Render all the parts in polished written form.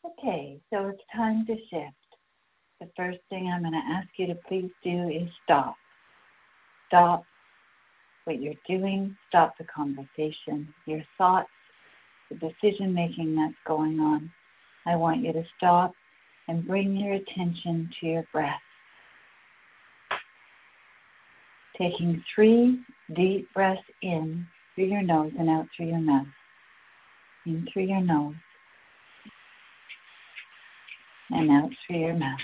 Okay, so it's time to shift. The first thing I'm going to ask you to please do is stop. Stop what you're doing. Stop the conversation, your thoughts, the decision-making that's going on. I want you to stop and bring your attention to your breath. Taking 3 deep breaths in through your nose and out through your mouth. In through your nose and out through your mouth.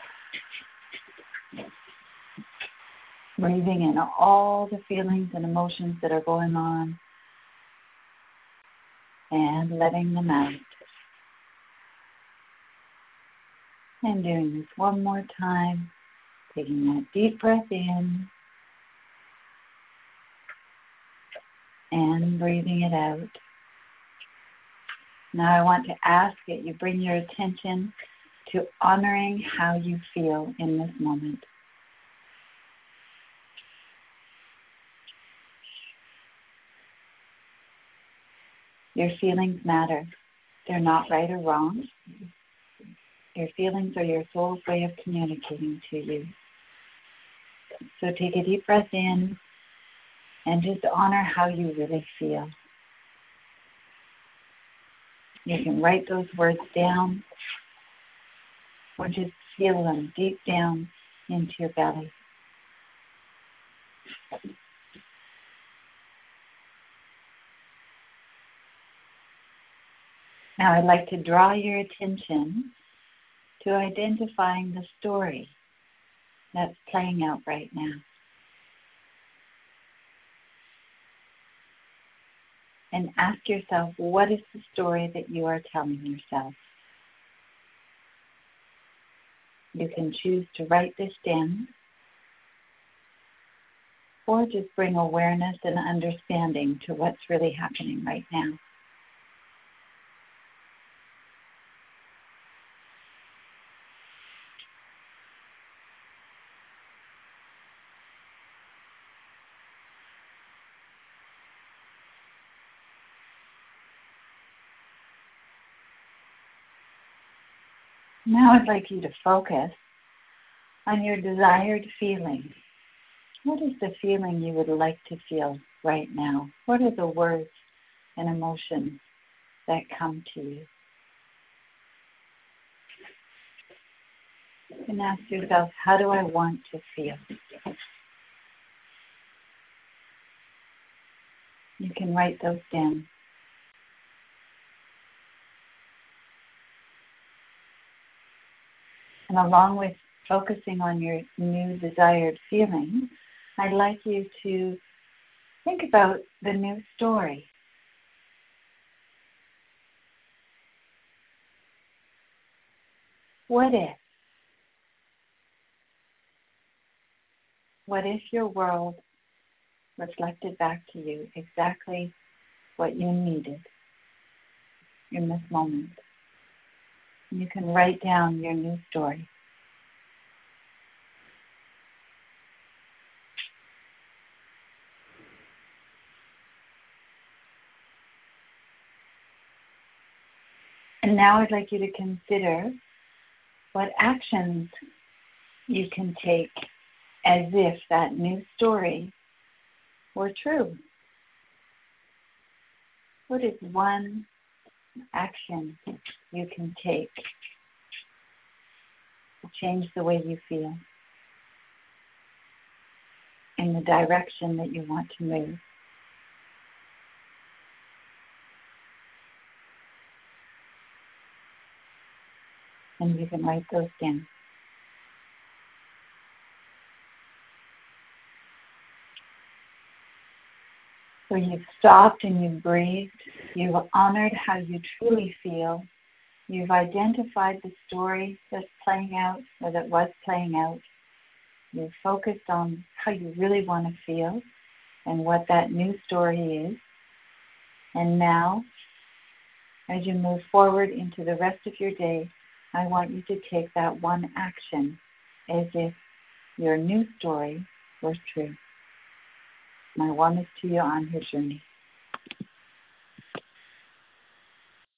Breathing in all the feelings and emotions that are going on and letting them out. And doing this one more time, taking that deep breath in and breathing it out. Now I want to ask that you bring your attention to honoring how you feel in this moment. Your feelings matter. They're not right or wrong. Your feelings are your soul's way of communicating to you. So take a deep breath in and just honor how you really feel. You can write those words down or just feel them deep down into your belly. Now I'd like to draw your attention to identifying the story that's playing out right now. And ask yourself, what is the story that you are telling yourself? You can choose to write this down or just bring awareness and understanding to what's really happening right now. Now I'd like you to focus on your desired feeling. What is the feeling you would like to feel right now? What are the words and emotions that come to you? You can ask yourself, how do I want to feel? You can write those down. And along with focusing on your new desired feeling, I'd like you to think about the new story. What if? What if your world reflected back to you exactly what you needed in this moment? You can write down your new story. And now I'd like you to consider what actions you can take as if that new story were true. What is one action you can take to change the way you feel in the direction that you want to move? And you can write those down. So you've stopped and you've breathed. You've honored how you truly feel. You've identified the story that's playing out or that was playing out. You've focused on how you really want to feel and what that new story is. And now, as you move forward into the rest of your day, I want you to take that one action as if your new story was true. My warmest to you on your journey.